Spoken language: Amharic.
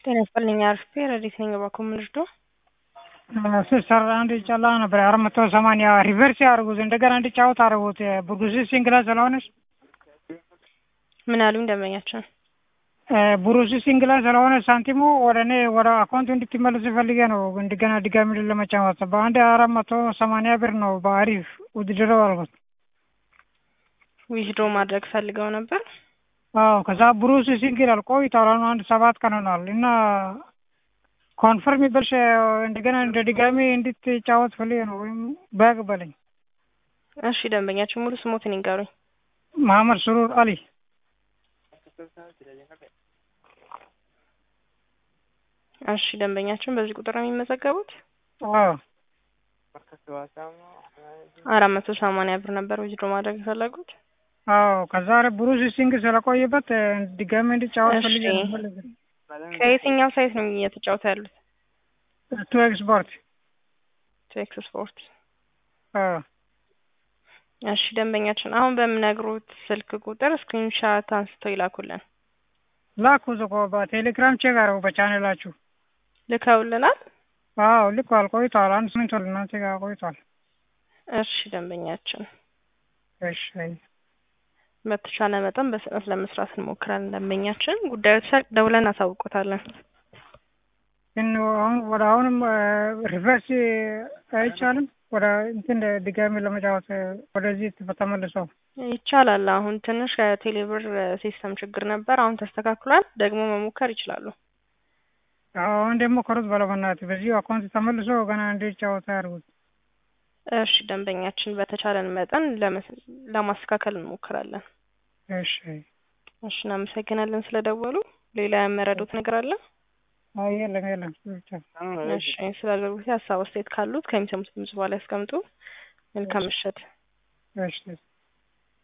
ጤና ይስጥልኝ አርፌ ረዲት ነኝ በኮምልዶ ሲስተር አንድ ጫላ ነበር 480 ሪቨርስ ያርጉት እንደገና እንዲጫወት አርጉት ቡርጉዚ ሲንግላ ስለሆነች ምን አሉ እንደመኛቸው ቡሩሲ ሲንግላ ስለሆነ ሳንቲሙ ወደኔ ወደ አካውንቱ እንድትመለስ ፈልጌ ነው እንደገና ድጋሚ ለመጫወት በአንድ 480 ብር ነው በአሪፍ ውድድረው አልኩት ዊዝድሮ ማድረግ ፈልገው ነበር ከዛ ቡሩሲ ሲንግላ ቆይቷል አንድ 7 ቀን ሆኗል እና ኮንፈርም ይበልሽ እንደገና እንደ ድጋሚ እንድትጫወት ፈልጌ ነው ወይም ባግ በለኝ እሺ ደንበኛችሁ ሙሉ ስሞትን ይንገሩኝ መሐመድ ሱሩር አሊ እሺ ደንበኛችን በዚህ ቁጥር ነው የሚመዘገቡት 480 ብር ነበር ዊዝድሮ ማድረግ የፈለጉት ከዛ ብሩስ ሲንግ ስለቆየበት ድጋሚ እንዲጫወት ፈልጌ ነው ከየትኛው ሳይት ነው እየተጫወቱ ያሉት ቱ ኤክስፖርት እሺ ደንበኛችን አሁን በምነግሩት ስልክ ቁጥር ስክሪንሻት አንስተው ይላኩልን ላኩ ዘቆ በቴሌግራም ቼክ አረው በቻናላችሁ ልከውልናል ልኳል ቆይቷል አንድ ስምንት ወር እናንተ ጋር ቆይቷል እሺ ደንበኛችን እሺ በተቻለ መጠን በስነት ለመስራት እንሞክራለን ደንበኛችን ጉዳዩ ደውለን አሳውቆታለን ግን አሁንም ሪቨርስ አይቻልም ወደ እንትን ድጋሚ ለመጫወት ወደዚህ ተመልሰው ይቻላል አሁን ትንሽ ከቴሌብር ሲስተም ችግር ነበር አሁን ተስተካክሏል ደግሞ መሞከር ይችላሉ አሁን ደግሞ ከሩት ባለበናት በዚህ አካውንት ተመልሶ ገና እንዲጫወት ያርጉት እሺ ደንበኛችን በተቻለን መጠን ለማስተካከል እንሞክራለን እሺ እናመሰግናለን ስለደወሉ ሌላ ያመረዱት ነገር አለ የለም እሺ ስላደረጉት ሀሳብ አስተያየት ካሉት ከሚሰሙት ድምጽ በኋላ ያስቀምጡ መልካም ምሽት እሺ